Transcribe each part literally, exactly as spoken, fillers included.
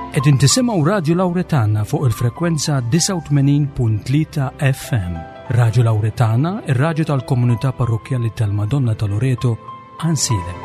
Ed intisimaw Radio Lauretana fuq il-frekwenza tisa' u tmenin punt tlieta F M. Radio Lauretana, ir-radju tal-Komunità Parrokjali tal-Madonna ta' Loreto, Ansile.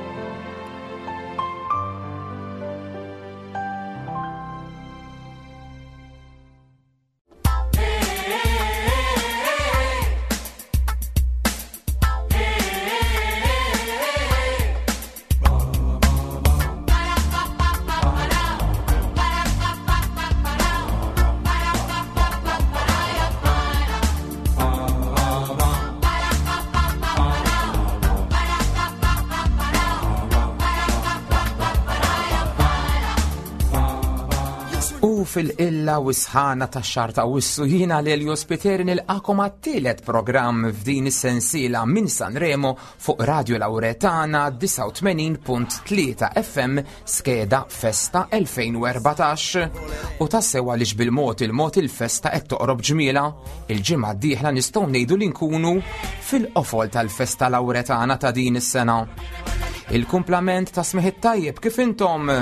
Fil-illa u sħana ta' xarta u s-sujina li l-jospiteri nil-akom għattilet program f'din is-sensiela minn Sanremo fuq Radio Lauretana tisa' u tmenin punt tlieta F M skeda Festa elfejn u erbatax. U tassewa li bil-mod il-mod il-festa qed toqrob ġmiela, il-ġimgħa d-dieħla nistgħu ngħidu li nkunu fil-qofol tal-Festa Lauretana ta' din is-sena. Il-kumplament ta' smieħ tajjeb kif intom?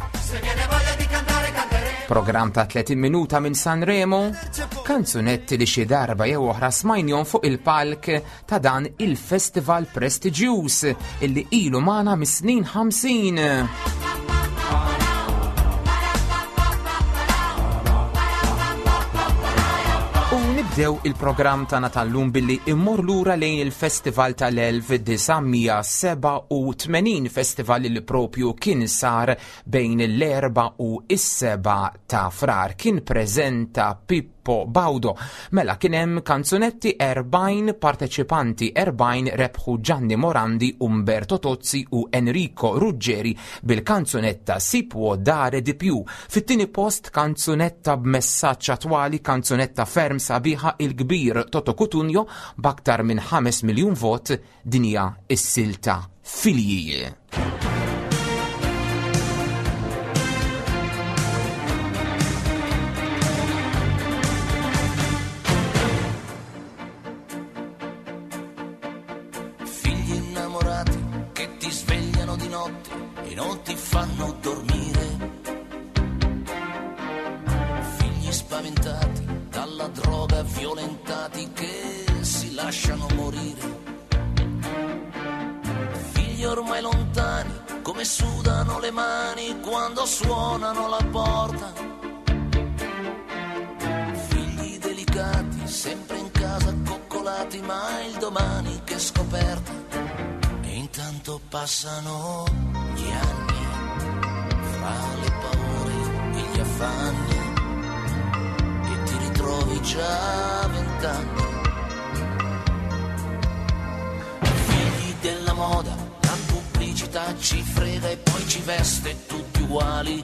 Program ta' tletin minuta minn Sanremo, kanzunetti li xi darba jew oħra smajnjom fuq il-palk ta' dan il-festival prestiġjuż illi ilu magħna mis-snin ħamsin. Nibdew il-programm tagħna tal-lum billi immor lura lejn il-festival tal-elf disajn seba' u tmenin, festival li propju kien sar bejn l-erba' u s-seba' ta' frar. Kien preżenta Pippo Baudo. Mela kien hemm kanzunetti erbajn parteċipanti, erbajn rebħu Gianni Morandi, Umberto Tozzi u Enrico Ruggeri bil-kanzunetta Si può dare di più. Fit-tieni post kanzunetta b'messaġġ attwali, kanzunetta ferm sabiħa il-kbir Toto Cutugno b'aktar minn ħames miljun vot, dinja is-silta Filji. Non ti fanno dormire, figli spaventati dalla droga, violentati che si lasciano morire, figli ormai lontani come sudano le mani quando suonano la porta, figli delicati sempre in casa coccolati, ma il domani che scoperta. E intanto passano gli anni, fra le paure e gli affanni, e ti ritrovi già a vent'anni. Figli della moda, la pubblicità ci frega e poi ci veste tutti uguali.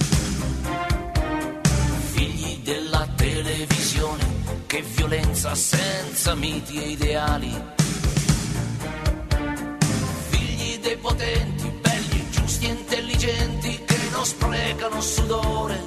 Figli della televisione, che violenza senza miti e ideali. Figli dei potenti, belli, giusti e intelligenti, che non sprecano sudore.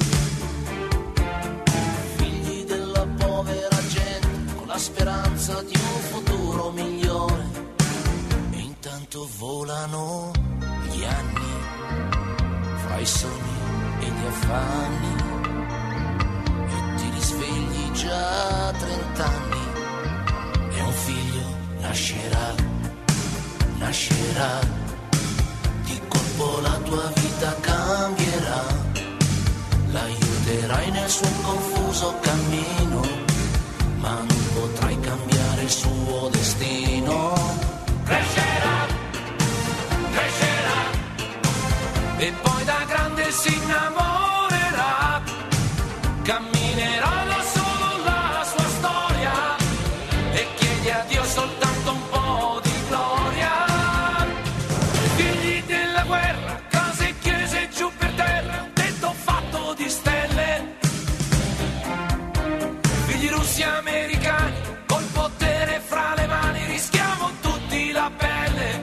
Figli della povera gente, con la speranza di un futuro migliore. E intanto volano gli anni, fra i sogni e gli affanni, e ti risvegli già a trent'anni, e un figlio nascerà, nascerà. Di colpo la tua vita cambierà, l'aiuterai nel suo confuso cammino, ma non potrai cambiare il suo destino. Crescerà, crescerà, e poi da grande si innamorerà, camminerà da solo la sua storia, e chiede a Dio soltanto un po' di gloria. Figli della guerra, case e chiese giù per terra, un tetto fatto di stelle. Figli russi americani, col potere fra le mani, rischiamo tutti la pelle.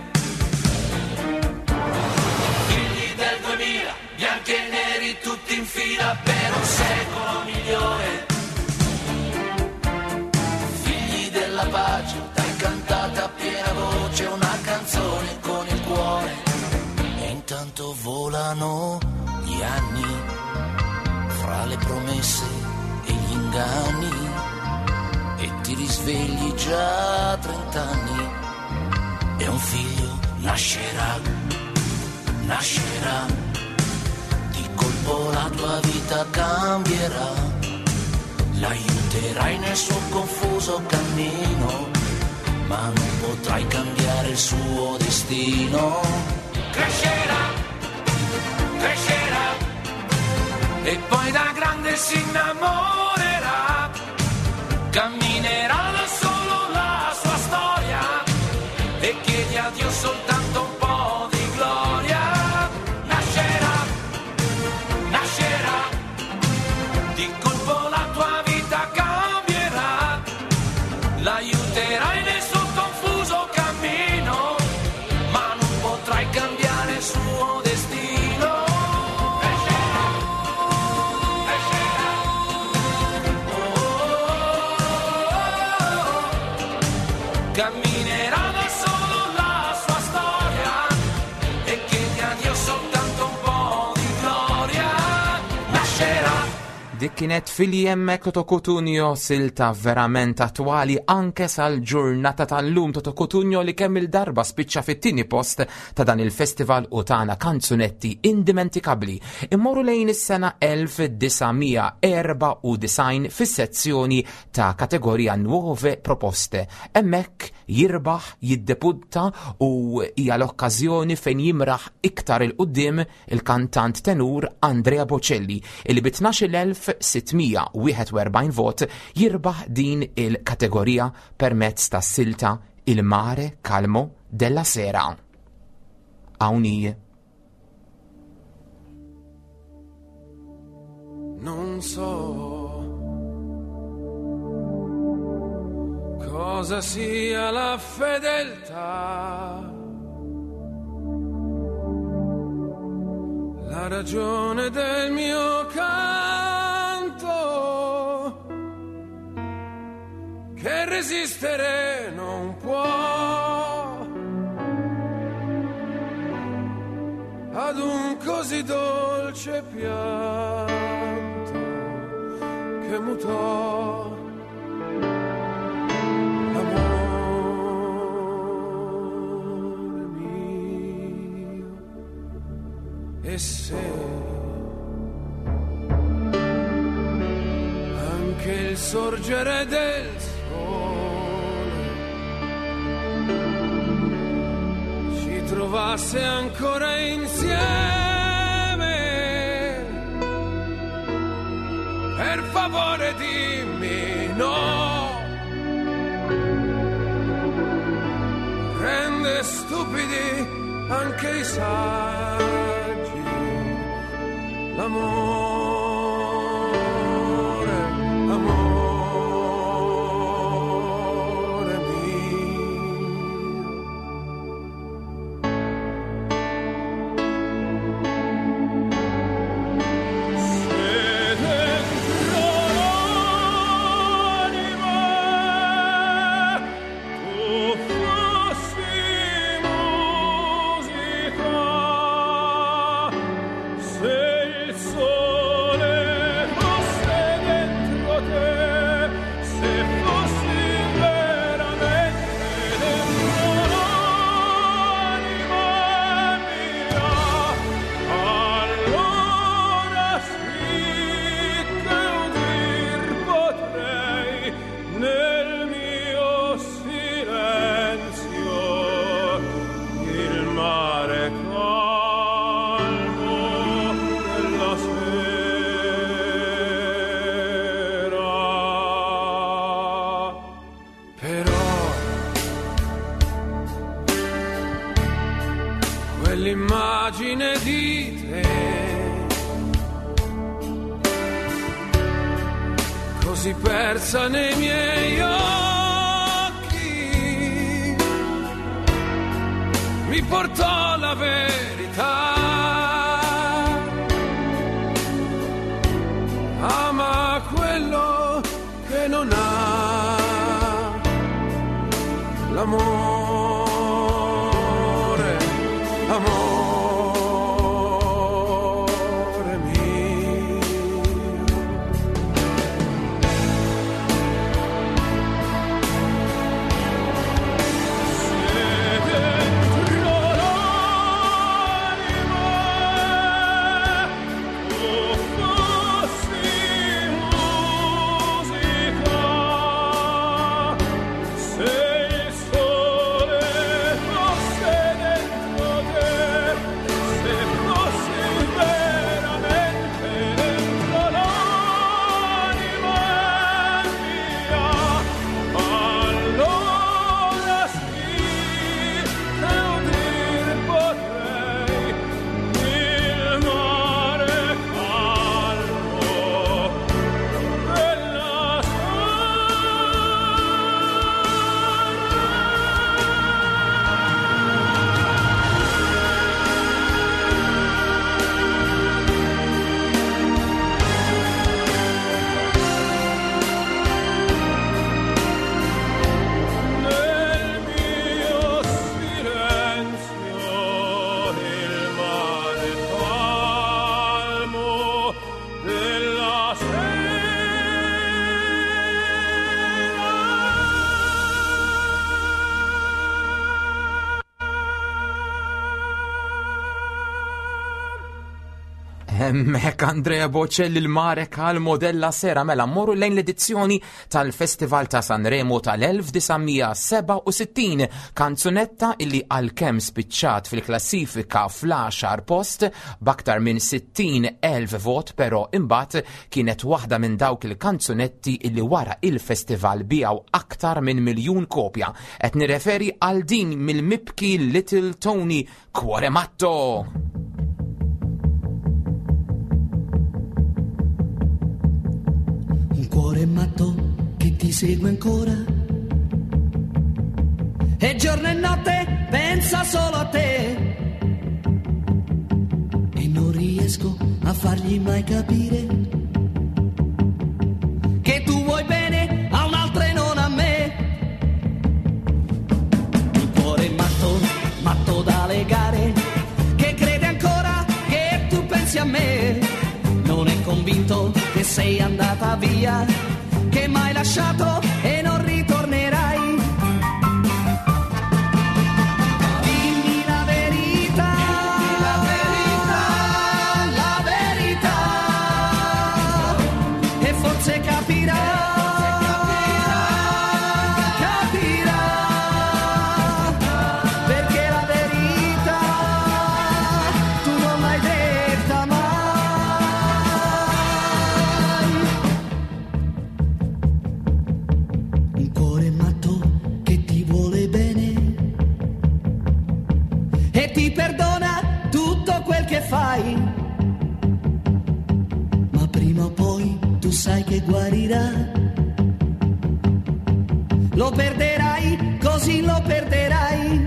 Figli del duemila, bianchi e neri tutti in fila per un secolo migliore. Figli della pace, dai cantate a piena voce una canzone con il cuore. E intanto volano gli gli anni, fra le promesse e gli inganni, e ti risvegli già a trent'anni e un figlio nascerà, nascerà, di colpo la tua vita cambierà, l'aiuterai nel suo confuso cammino, ma non potrai cambiare il suo destino. Crescerà, crescerà, e poi da grande si innamorerà, camminerà da solo la sua storia e chiedi a Dio soltanto un po' di gloria. Nascerà, nascerà, di colpo la tua vita cambierà, l'aiuterai nel suo confuso cammino, ma non potrai cambiare il suo destino. Crescerà, crescerà, oh, oh, oh. Camminerà da solo la sua storia e chiedi a Dio soltanto un po' di gloria. Nascerà. Dik kienet fil-jemmek to Cotugno, silta verament attwali anke sal-ġurnata tal-lum to Cotugno li kemm il-darba spiċċa fit-tieni post ta' dan il-festival u tagħna kanzunetti indimentikabli. Immorru lejn is-sena elf tisgħumija erba' u design fis-sezzjoni ta' kategorija Nuove Proposte. Hemmhekk jirbaħ, jiddebutta u hija l-okkażjoni fejn jimraħ iktar il-qudiem il-kantant tenur Andrea Bocelli illi bi tnax-il elf sittmija wieħed u erbgħin vot jirbaħ din il-kategorija permezz ta' silta Il mare calmo della sera. Hawnija. Non so cosa sia la fedeltà, la ragione del mio canto, che resistere non può ad un così dolce pianto che mutò l'amore mio. E se anche il sorgere del sole ci trovasse ancora insieme, per favore dimmi no, rende stupidi anche i saggi l'amore, amore mio. Se dentro l'anima tu fossi musica, se il sole fosse dentro te, se fossi veramente dentro l'anima mia, allora sì che udir potrei nel mio silenzio il mare calmo della sera. Però quell'immagine di te così persa nei miei occhi mi portò la verità. Ama quello che non ha l'amore, amore Emmek Andrea Bocelli l-Marek għal modella sera mela mmorru lejn l-edizzjoni tal-Festival ta' Sanremo tal-elf-tisa' kanzunetta illi għal-kem spiċċat fil-klassifika fl-għaxar post b'aktar minn sittin elf vot, però imbagħad kienet waħda minn dawk il-kanzunetti illi wara il-festival bijaw aktar minn miljun kopja. Qed nirreferi għal din mill-mibki Little Tony Cuore Matto. Un cuore matto che ti segue ancora e giorno e notte pensa solo a te e non riesco a fargli mai capire che tu vuoi bene a un'altra e non a me. Un cuore matto, matto da legare, che crede ancora che tu pensi a me, non è convinto che sei andata via, che m'hai lasciato e non ritornerai. Dimmi la verità, la verità, la verità, e forse capirà, capirà, perché la verità tu non l'hai detta mai. Un cuore matto che ti vuole bene e ti perdona tutto quel che fai, ma prima o poi tu sai che guarirà. Lo perderai, così lo perderai.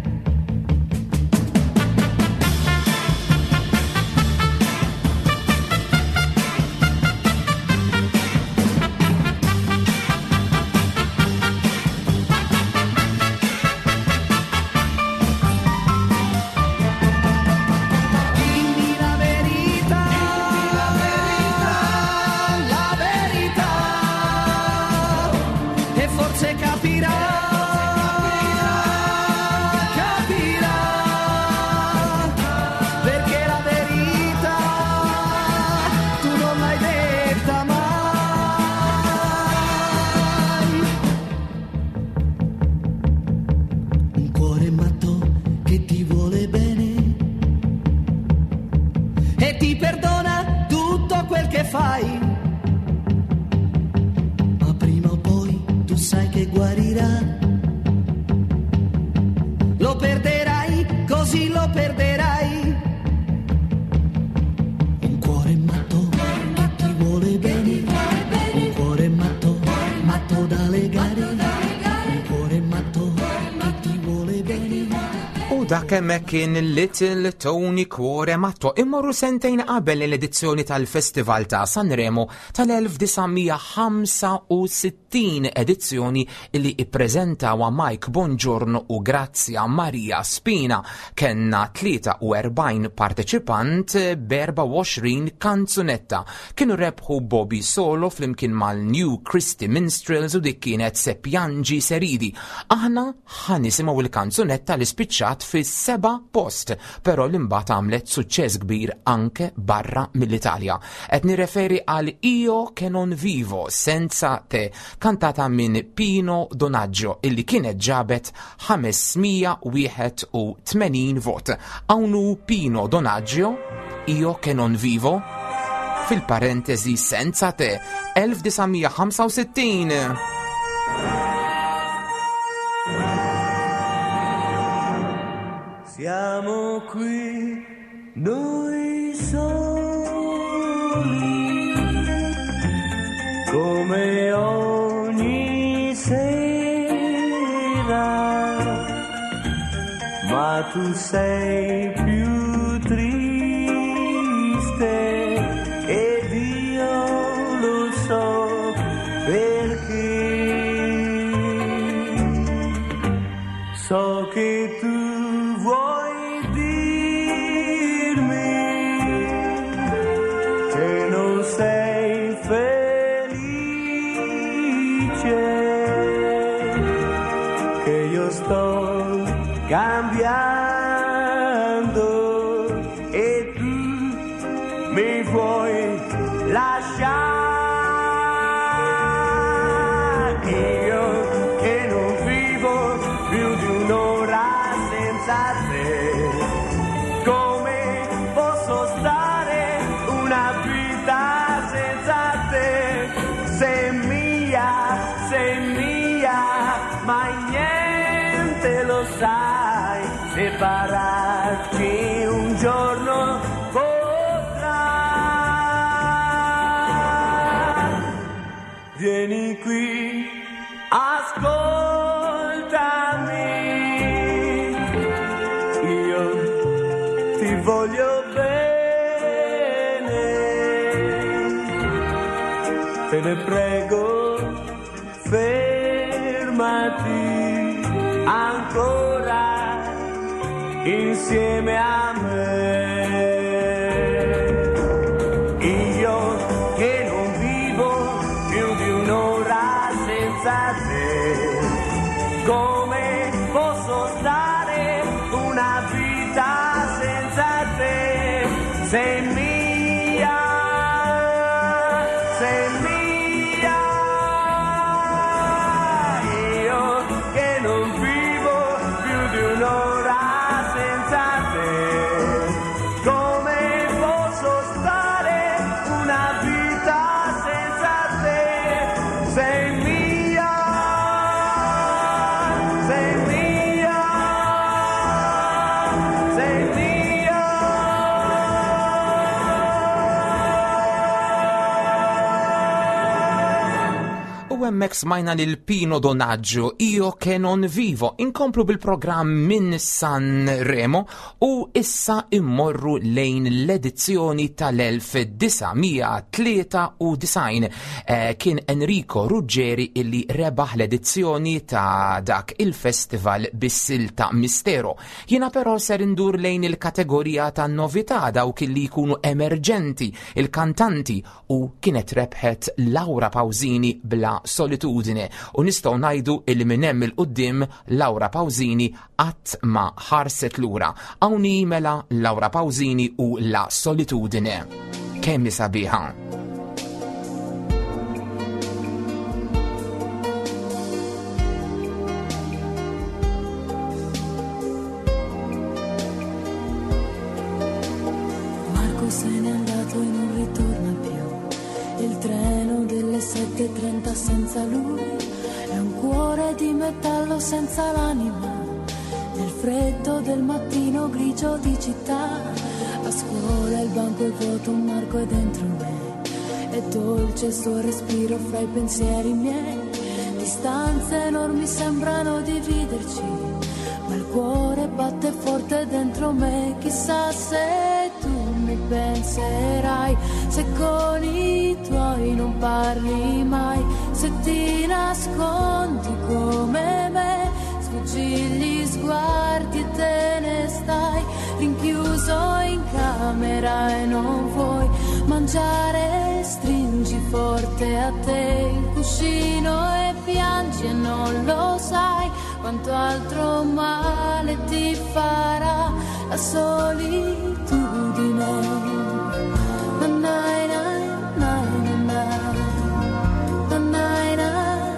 Dimmi la verità, la verità, la verità, e forse capirà, capirà, perché la verità tu non l'hai detta mai. Un cuore matto che ti vuole bene e ti perdona tutto quel che fai, ma prima o poi tu sai che guarirà. Lo perderai, così lo perderai. Un cuore matto che ti vuole bene, un cuore matto, matto da legare, un cuore matto che ti vuole bene. U dak hemmhekk kien Little Tony Cuore Matto. Immorru sentejn qabel l-edizzjoni tal-Festival ta' Sanremo tal-elf-tisa' edizzjoni illi ippreżentawa Mike Bongiorno u Grazia Maria Spina. Kenna tlieta u erbgħin parteċipant b'erba' u għoxrin kanzunetta. Kienu rebħu Bobby Solo flimkien mal-New Christy Minstrels u dik kienet Se Pjangi Seridi. Aħna ħanisimgħu il-kanzunetta li spiċċat fis-seba' post, però l-imbagħad għamlet suċċess kbir anke barra mill-Italja. Qed nirreferi għal Io che non vivo senza te, kantata minn Pino Donaggio illi kienet ġabet ħamesmija wieħed u tmenin vot. Hawnhu Pino Donaggio, Io che non vivo, fil-parentesi senza te, elf-tisa' Siamo qui noi soli, come ogni sera, ma tu sei più triste ed io lo so perché. So che tu vuoi dirmi che non sei felice, che io sto cambiando e vieni qui, ascoltami, io ti voglio bene, te ne prego, fermati ancora insieme a me. Io che non vivo più di un'ora senza te, come posso stare una vita senza te? Sei mia, sei mia. Io che non vivo più di un'ora senza te, come posso stare una vita senza te? Sei mia, sei mia, sei mia. U hemmhekk smajna lil Pino Donaggio, Io che non vivo. Inkomplu bil-programm minn San Remo u issa immorru lejn l-edizzjoni tal-elf-tisa-tlieta-u-disajn. Eh, kien Enrico Ruggeri illi rebaħ l-edizzjoni ta' dak il-festival bis-silta Mistero. Jiena però ser indur lejn il-kategorija ta' novità dawk illi jkunu emerġenti, il-kantanti, u kienet rebħet Laura Pausini bla Solitudine, u nistgħu ngħidu illi minn hemm il-qudiem Laura Pausini qatt ma ħarset lura. Hawnhi mela Laura Pausini u La Solitudine. Kemm sabiħa. Marco se n'è andato e non ritorna più. Il treno delle sette e trenta senza lui è un cuore di metallo senza l'anima. Nel freddo del mattino grigio di città, a scuola il banco è vuoto, un Marco è dentro me. È dolce il suo respiro fra i pensieri miei. Distanze enormi sembrano dividerci, ma il cuore batte forte dentro me. Chissà se tu mi penserai, se con i tuoi non parli mai, se ti nascondi come me, sfuggi gli sguardi e te ne stai rinchiuso in camera e non vuoi mangiare, stringi forte a te il cuscino e piangi e non lo sai quanto altro male ti farà la solitudine. Na, na, na, na, na, na, na, na.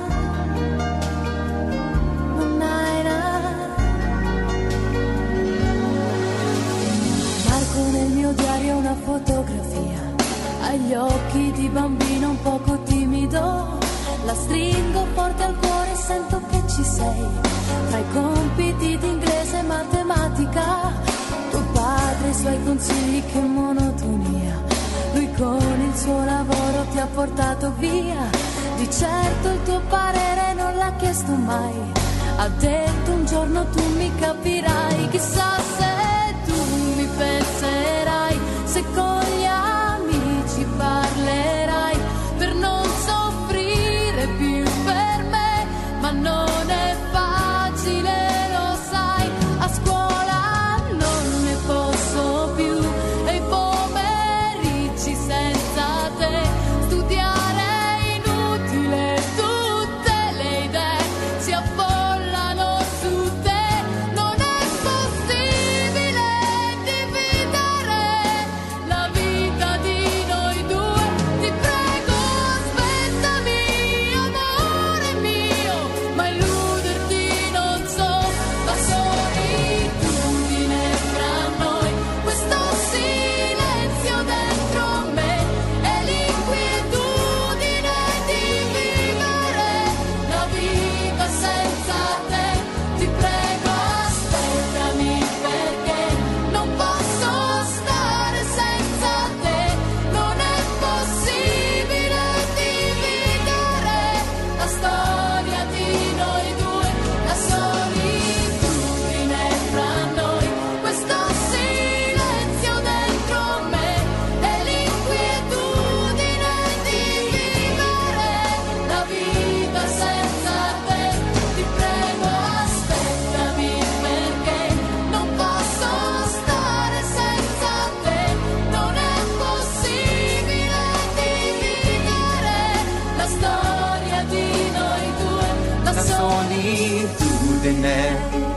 Marco nel mio diario una fotografia, agli occhi di bambino un poco timido, la stringo forte al cuore e sento che ci sei, tra i compiti di inglese e matematica, tuo padre e i suoi consigli, che monotonia, lui con il suo lavoro ti ha portato via, di certo il tuo parere non l'ha chiesto mai, ha detto un giorno tu mi capirai. Chissà se tu mi penserai, se con gli amici parlerai, per non soffrire più per me, ma non è facile, lo sai, a scuola non ne posso più, e i pomeriggi senza te, studiare è inutile, tutte le idee si affollano su te, non è possibile.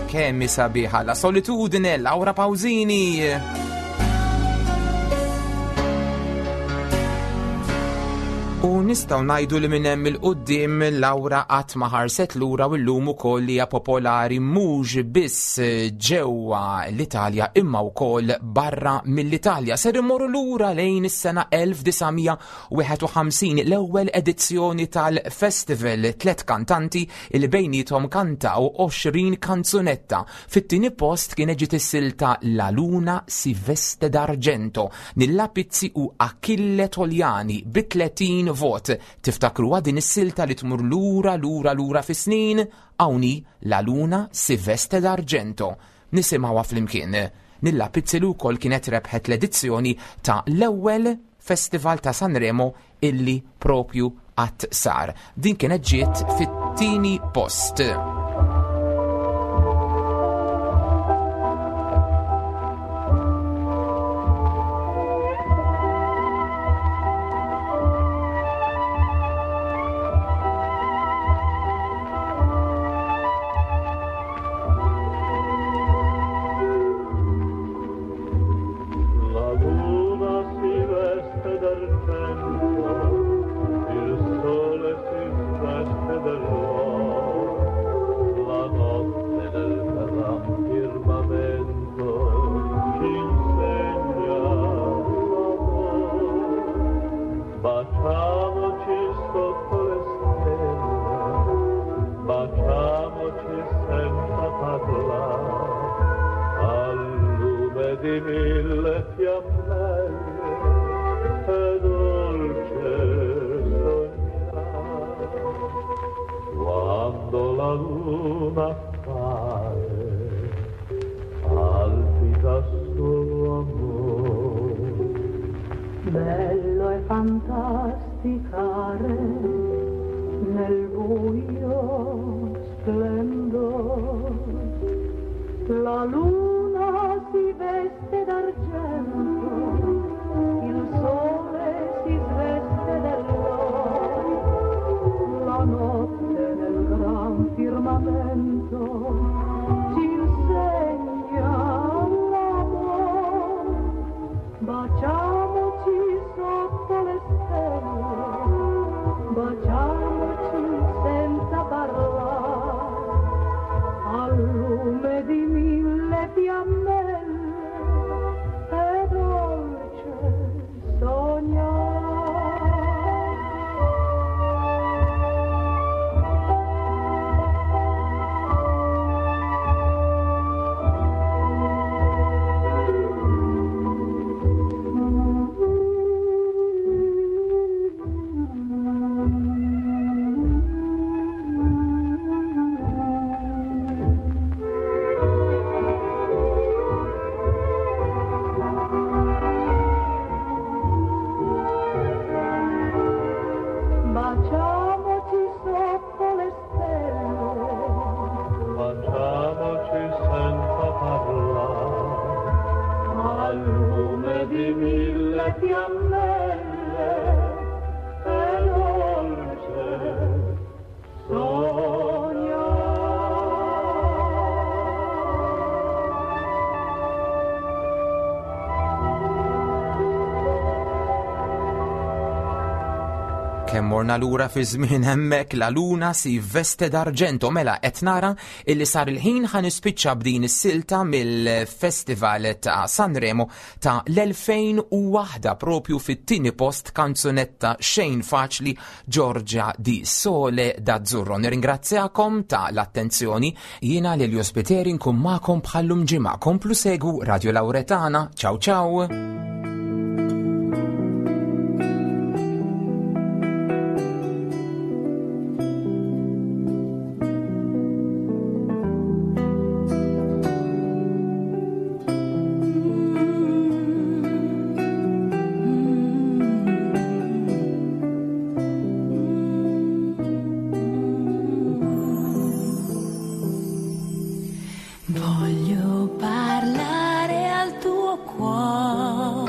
kemm sabiħa la solitudine, Laura Pausini. U nistaw najdu li minnem il-qoddim Laura qatt ma ħarset lura u l-lum ukoll li hija popolari mhux biss ġewwa l-Italja imma wkoll barra mill-Italja. Ser immorru lura lejn is-sena elf tisgħumija wieħed u ħamsin, l-ewwel edizzjoni tal-festival, tliet kantanti il bejnietom kantaw għoxrin kanzunetta. Fit-tieni post kien ġiet is-silta La Luna si veste d'argento Nilla Pizzi u Achille Toljani bi tletin vot. Tiftakru din is-silta li tmur lura lura lura fis-snin? Hawnhi La Luna si veste d'argento. Nisimgħuha flimkien. Nilla Pizzi wkoll kienet rebħet l-edizzjoni ta' l-ewwel Festival ta' Sanremo illi propju qatt sar. Din kienet ġiet fit-tieni post. Bello e fantasticare nel buio splendor. La luna si veste d'argento, il sole si sveste dell'oro. La notte nel gran firmamento ci insegna l'amor. Baciamoci sotto le stelle, baciamoci senza parlare, al lume di mille fiammelle, è dolce sognare. Baciamoci sotto le stelle, baciamoci senza parlare, al lume di mille fiammelle, è dolce sognare. Kemm morna lura fi żmien hemmhekk La Luna si veste d'argento. Mela qed nara illi sar il-ħin ħa nispiċċa b'din is-silta mill-Festival ta' Sanremo ta' l-elfejn u waħda propju fit-tieni post kanzunetta xejn faċli Giorgia di Sole d'Azzurro. Nirringrazzjakom ta' l-attenzjoni. Jiena Lelio Spiteri nkun magħkom bħallum ġimgħa. Komplu segu Radio Lauretana. Ciao ciao. Voglio parlare al tuo cuore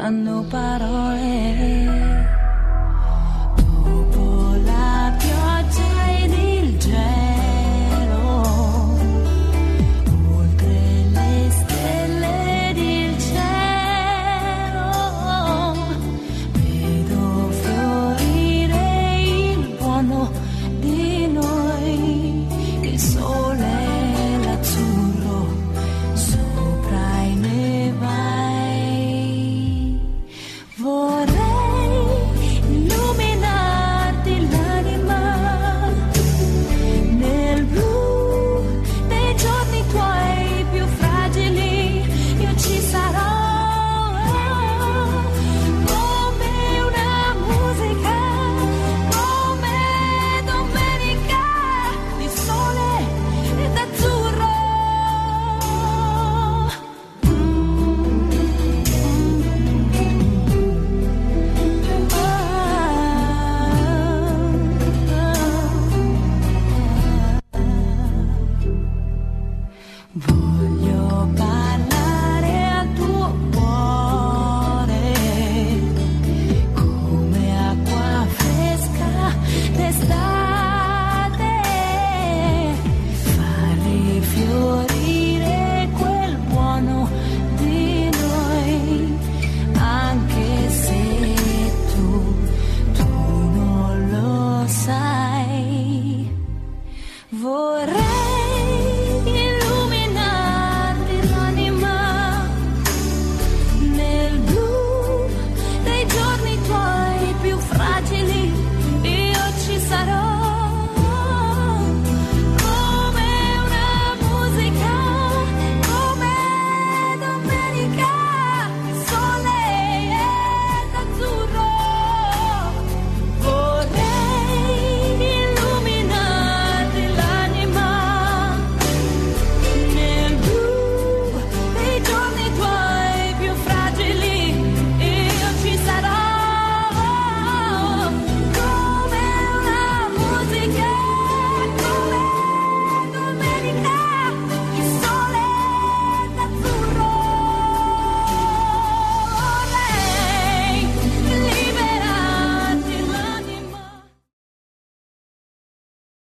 hanno parole.